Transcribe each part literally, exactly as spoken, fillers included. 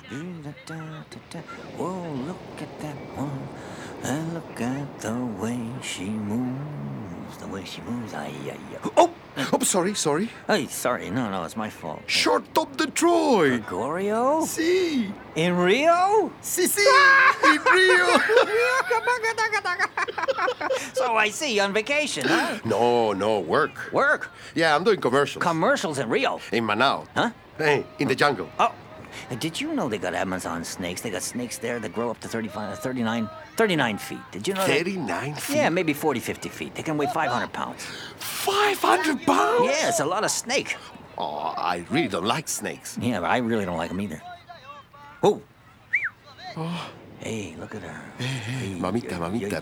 Whoa, look at that one. And look at the way she moves. The way she moves. Ay, ay, ay. Oh! Oh, sorry, sorry. Hey, sorry. No, no, it's my fault. Short of Detroit. Gregorio? Si. In Rio? Si, si. In Rio. So I see you on vacation, huh? No, no, work. Work? Yeah, I'm doing commercials. Commercials in Rio? In Manao. Huh? Hey, in the jungle. Oh, did you know they got Amazon snakes? They got snakes there that grow up to thirty-five, thirty-nine, thirty-nine feet. Did you know that? thirty-nine feet? Yeah, maybe forty, fifty feet. They can weigh five hundred pounds. five hundred pounds? Yeah, it's a lot of snake. Oh, I really don't like snakes. Yeah, but I really don't like them either. Oh. Oh. Hey, look at her. Hey, hey, mamita, mamita.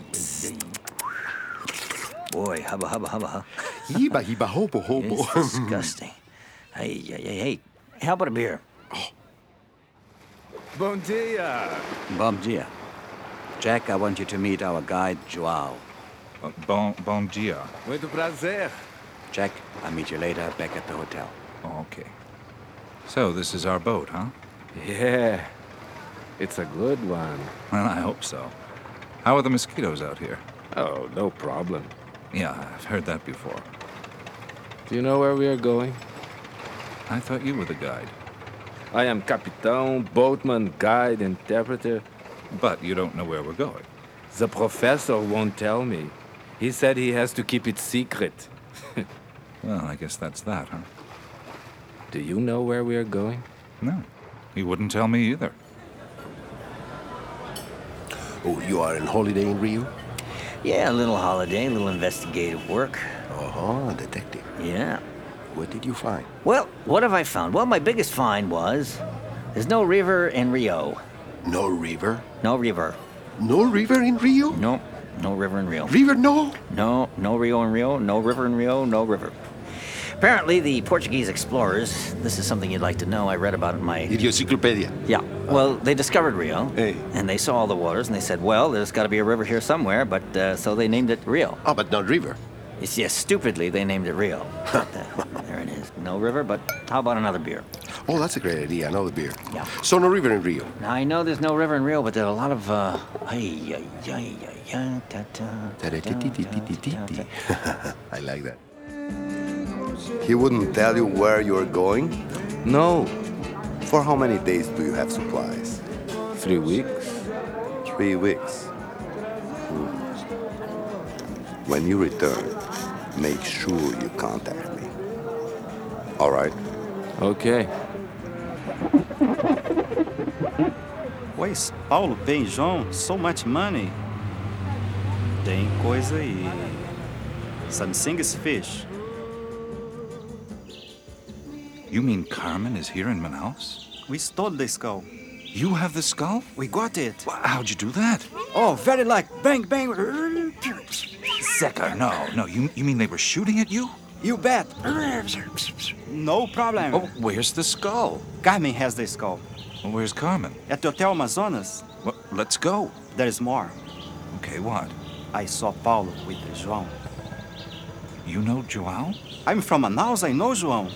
Boy, hubba, hubba, hubba, huh? Hiba, hiba, hobo, hobo. It's disgusting. Hey, hey, hey, hey. How about a beer? Oh. Bom dia. Bom dia. Jack, I want you to meet our guide, Joao. Uh, Bom, bom dia. Muito prazer. Jack, I'll meet you later back at the hotel. Oh, okay. So, this is our boat, huh? Yeah. It's a good one. Well, I hope so. How are the mosquitoes out here? Oh, no problem. Yeah, I've heard that before. Do you know where we are going? I thought you were the guide. I am Capitão, boatman, guide, interpreter. But you don't know where we're going. The professor won't tell me. He said he has to keep it secret. Well, I guess that's that, huh? Do you know where we are going? No. He wouldn't tell me either. Oh, you are on holiday in Rio? Yeah, a little holiday, a little investigative work. Uh-huh, detective. Yeah. What did you find? Well, what have I found? Well, my biggest find was there's no river in Rio. No river? No river. No river in Rio? No, no river in Rio. River, no? No, no Rio in Rio, no river in Rio, no river. Apparently, the Portuguese explorers, this is something you'd like to know, I read about it in my... Encyclopedia. Yeah, well, they discovered Rio, Hey. and they saw all the waters, and they said, well, there's got to be a river here somewhere, but uh, so they named it Rio. Oh, but not river. It's, yes, stupidly, they named it Rio. But, uh, there it is. No river, but how about another beer? Oh, that's a great idea. Another beer. Yeah. So no river in Rio. Now, I know there's no river in Rio, but there are a lot of, uh... ay, ay, ay, ay, ay, ta, ta, ta, ta, ta, ta. I like that. He wouldn't tell you where you're going? No. For how many days do you have supplies? Three weeks? Three weeks. Hmm. When you return, make sure you contact me. All right? Okay. Pois, Paulo paying João so much money. Tem coisa aí. Some singers fish. You mean Carmen is here in Manaus? We stole the skull. You have the skull? We got it. Well, how'd you do that? Oh, very like bang bang. Zeka, no, no. You, you mean they were shooting at you? You bet. No problem. Oh, where's the skull? Carmen has the skull. Well, where's Carmen? At the Hotel Amazonas. Well, let's go. There is more. Okay, what? I saw Paulo with João. You know Joao? I'm from Manaus. I know João.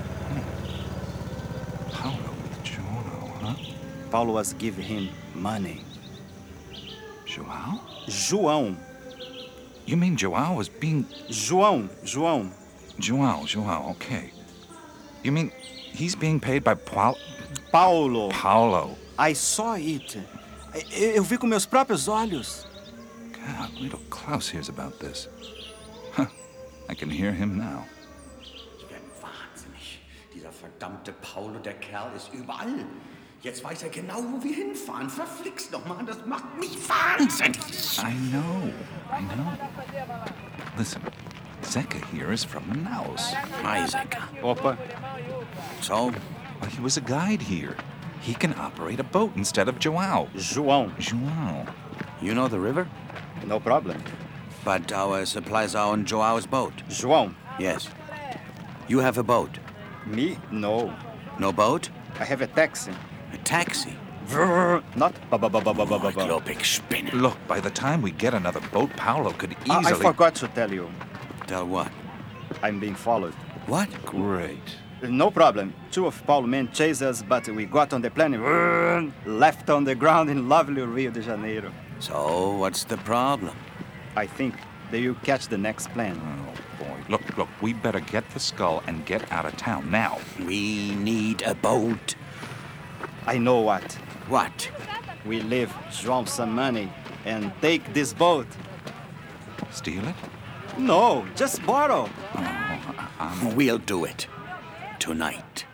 Paulo with Joao, huh? Paulo was giving him money. Joao? João. You mean Joao was being... João. João. Joao, Joao, okay. You mean he's being paid by Paulo? Paulo. Paulo. I saw it. Eu, eu vi com meus próprios olhos. God, wait till Klaus hears about this. Huh. I can hear him now. Ich werde wahnsinnig. Dieser verdammte Paulo, der Kerl, ist überall. Jetzt weiß er genau, wo wir hinfahren. Verflixt nochmal, das macht mich wahnsinnig. I know, I know. Listen, Zeka here is from Manaus. Hi, Zeka. Opa. So? Well, he was a guide here. He can operate a boat instead of Joao. João. Joao. You know the river? No problem. But our supplies are on Joao's boat. João. Yes. You have a boat. Me? No. No boat? I have a taxi. A taxi? Not ba ba ba ba ba ba ba. Unglaublich spinner. Look, by the time we get another boat, Paulo could I, easily... I forgot to tell you. Tell what? I'm being followed. What? Great. No problem. Two of Paulo men chased us, but we got on the plane and left on the ground in lovely Rio de Janeiro. So, what's the problem? I think they will catch the next plane. Oh, boy. Look, look, we better get the skull and get out of town now. We need a boat. I know what. What? We leave João some money and take this boat. Steal it? No, just borrow. We'll do it. Tonight.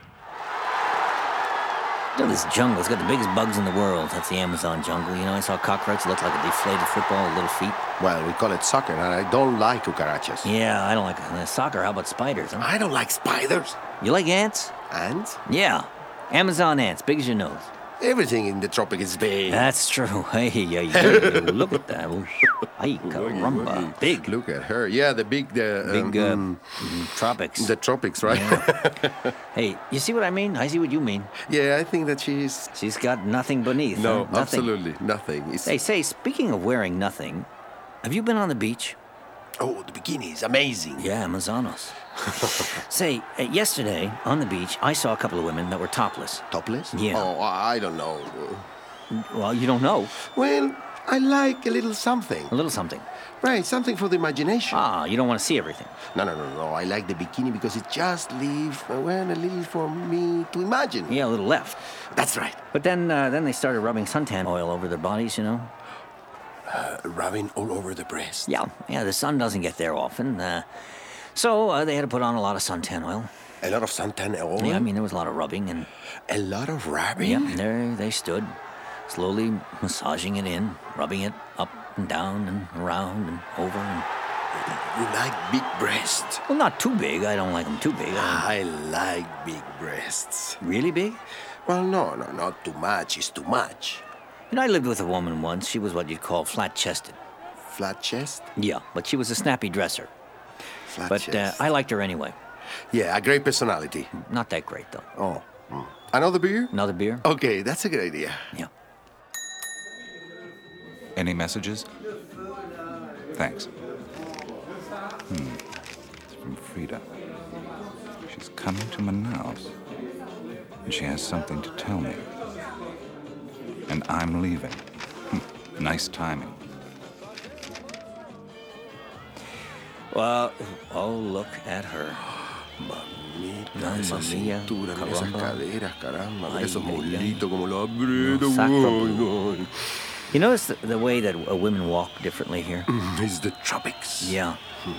You know, this jungle's got the biggest bugs in the world. That's the Amazon jungle. You know, I saw a cockroach look like a deflated football with little feet. Well, we call it soccer, and I don't like cucarachas. Yeah, I don't like uh, soccer. How about spiders? Huh? I don't like spiders. You like ants? Ants? Yeah. Amazon ants, big as your nose. Everything in the tropic is big. That's true. Hey, hey, hey, look at that. Ay, caramba. Big. Look at her. Yeah, the big... The, Big um, uh, mm, tropics. The tropics, right? Yeah. Hey, you see what I mean? I see what you mean. Yeah, I think that she's... She's got nothing beneath. No, huh? Nothing. absolutely nothing. It's... Hey, say, speaking of wearing nothing, have you been on the beach? Oh, the bikini is amazing. Yeah, Amazonas. Say, uh, yesterday on the beach, I saw a couple of women that were topless. Topless? Yeah. Oh, I don't know. Well, you don't know. Well, I like a little something. A little something. Right, something for the imagination. Ah, you don't want to see everything. No, no, no, no. I like the bikini because it just leaves, uh, well, a little for me to imagine. Yeah, a little left. That's right. But then, uh, then they started rubbing suntan oil over their bodies, you know. Uh, rubbing all over the breast. Yeah, yeah. The sun doesn't get there often, uh, so uh, they had to put on a lot of suntan oil. A lot of suntan oil. Yeah, I mean there was a lot of rubbing and. A lot of rubbing. Yeah, there they stood, slowly massaging it in, rubbing it up and down and around and over and. You like big breasts? Well, not too big. I don't like them too big. I I like big breasts. really big? Well, no, no, not too much. It's too much. You know, I lived with a woman once. She was what you'd call flat-chested. Flat chest? Yeah, but she was a snappy dresser. Flat But uh, chest. I liked her anyway. Yeah, a great personality. Not that great, though. Oh. mm. Another beer? Another beer? Okay, that's a good idea. Yeah. Any messages? Thanks. Hmm. It's from Frida. She's coming to Manaus. And she has something to tell me. And I'm leaving. Hmm. Nice timing. Well, oh, look at her. Mamita, Mamma esa mia, cintura, mira esas caramba. caderas, caramba, mira Ay, esos ay, ay. muslitos como lo aprieta. Exacto. Ay, ay. You notice the, the way that uh, women walk differently here? Mm, It's the tropics. Yeah.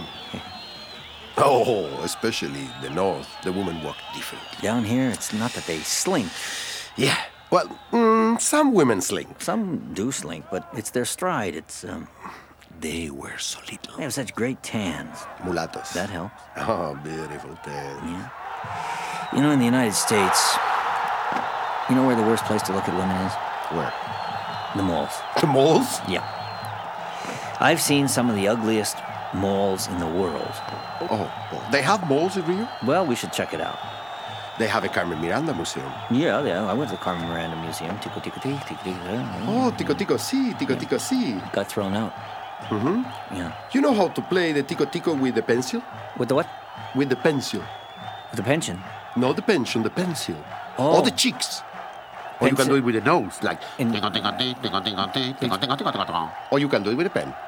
Oh, especially the north, the women walk differently. Down here, it's not that they slink. Yeah, well, mm, some women slink. Some do slink, but it's their stride. It's, um, They wear solito. they have such great tans. Mulatos. That helps. Oh, beautiful tan. Yeah. You know, in the United States, you know where the worst place to look at women is? Where? The malls. The malls? Yeah. I've seen some of the ugliest malls in the world. Oh, oh, they have malls in Rio? Well, we should check it out. They have a Carmen Miranda museum. Yeah, yeah. I went to the Carmen Miranda Museum. Tico, tico, tico, tico, tico. Oh, tico tico si, tico tico si. Got thrown out. Mm-hmm. Yeah. You know how to play the tico tico with the pencil? With the what? With the pencil. With the pension. No, the pension, the pencil. Oh. Or the cheeks. Or you can Pencil. do it with the nose, like. In- Or you can do it with a pen.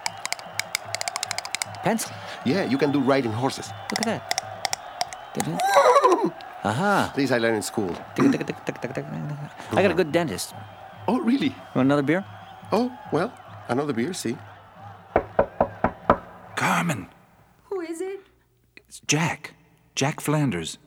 Pencil. Yeah, you can do riding horses. Look at that. Did you? Aha. These I learned in school. Tico, tico, tico, tico, tico, tico. I got a good dentist. Oh, really? Want another beer? Oh, well, another beer, see? Carmen! Who is it? It's Jack. Jack Flanders.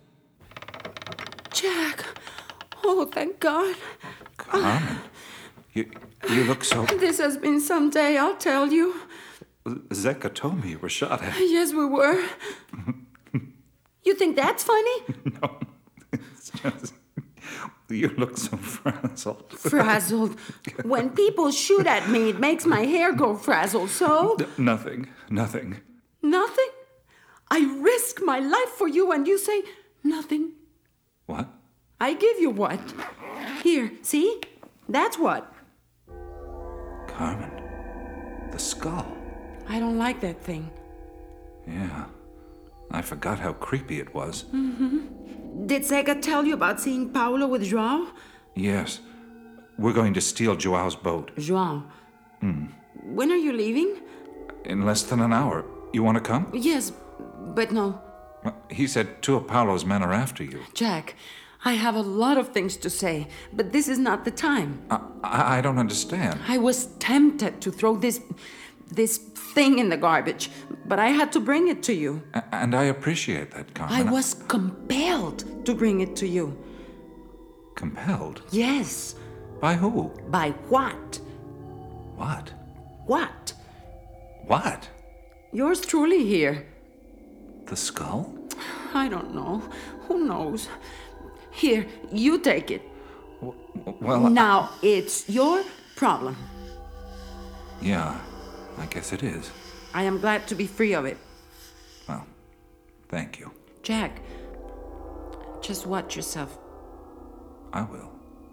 Jack. Oh, thank God. Carmen. You, you look so... This has been some day, I'll tell you. Zeka told me you were shot at. Yes, we were. You think that's funny? No, it's just... You look so frazzled. Frazzled. When people shoot at me, it makes my hair go frazzled, so? Nothing, nothing. Nothing? I risk my life for you and you say nothing. What? I give you what? Here, see? That's what. Carmen. The skull. I don't like that thing. Yeah. I forgot how creepy it was. Mm-hmm. Did Sega tell you about seeing Paulo with Joao? Yes. We're going to steal Joao's boat. Joao. Hmm. When are you leaving? In less than an hour. You want to come? Yes, but no. He said two of Paulo's men are after you. Jack, I have a lot of things to say, but this is not the time. I, I, I don't understand. I was tempted to throw this... this thing in the garbage, but I had to bring it to you. A- and I appreciate that, Carmen. I was compelled to bring it to you. Compelled? Yes. By who? By what? What? What? What? Yours truly here. The skull? I don't know. Who knows? Here, you take it. W- well... Now, it's your problem. Yeah, I guess it is. I am glad to be free of it. Well, thank you. Jack, just watch yourself. I will.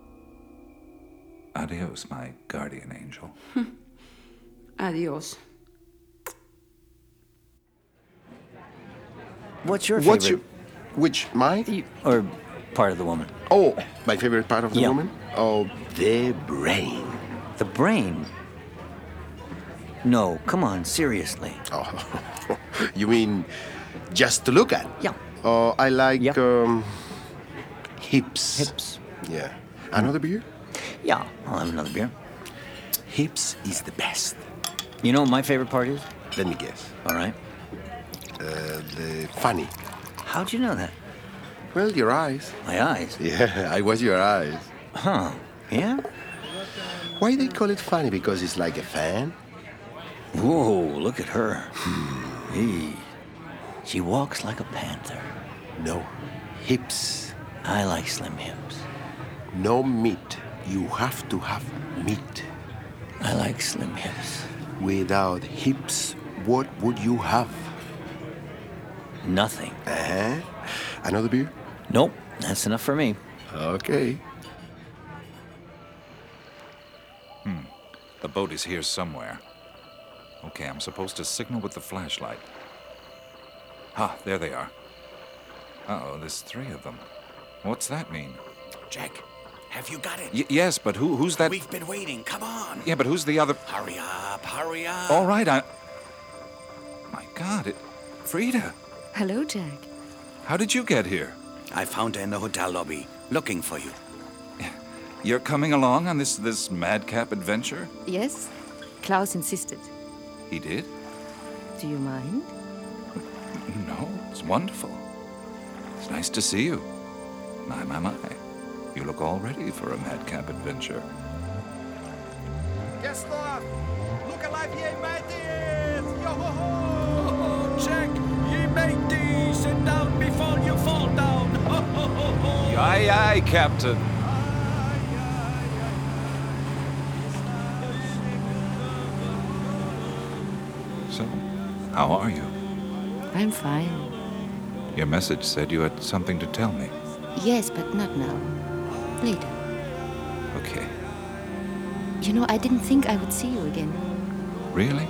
Adios, my guardian angel. Adios. What's your favorite? What's your... Which, mine? Or part of the woman? Oh, my favorite part of the Yeah. woman? Oh, the brain. The brain? No, come on, seriously. Oh, you mean just to look at? Yeah. Oh, I like Yep. um, hips. Hips. Yeah. Another beer? Yeah, I'll have another beer. Hips is the best. You know what my favorite part is? Let me guess. All right. Uh, the funny. How'd you know that? Well, your eyes. My eyes. Yeah, I was your eyes. Huh. Yeah? Why they call it funny? Because it's like a fan? Whoa, look at her. Hey. She walks like a panther. No. Hips. I like slim hips. No meat. You have to have meat. I like slim hips. Without hips, what would you have? Nothing. Uh-huh. Another beer? Nope, that's enough for me. Okay. Hmm. The boat is here somewhere. Okay, I'm supposed to signal with the flashlight. Ah, there they are. Uh-oh, there's three of them. What's that mean? Jack, have you got it? Y- yes, but who who's that? We've been waiting. Come on. Yeah, but who's the other... Hurry up, hurry up. All right, I... My God, it... Frida, Hello, Jack. how did you get here? I found her in the hotel lobby, looking for you. You're coming along on this, this madcap adventure? Yes? Klaus insisted. He did? Do you mind? No, it's wonderful. It's nice to see you. My, my, my. You look all ready for a madcap adventure. Guess what? Look alive, ye mateys! Yo ho ho! Check, ye mateys! Sit down before you fall down! Ho ho ho ho! Aye, aye, Captain. So, how are you? I'm fine. Your message said you had something to tell me. Yes, but not now. Later. Okay. You know, I didn't think I would see you again. Really?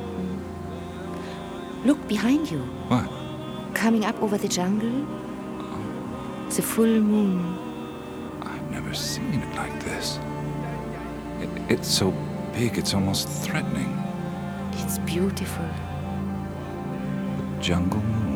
Look behind you. What? Coming up over the jungle. The full moon. I've never seen it like this. It, it's so big, it's almost threatening. It's beautiful. Jungle moon.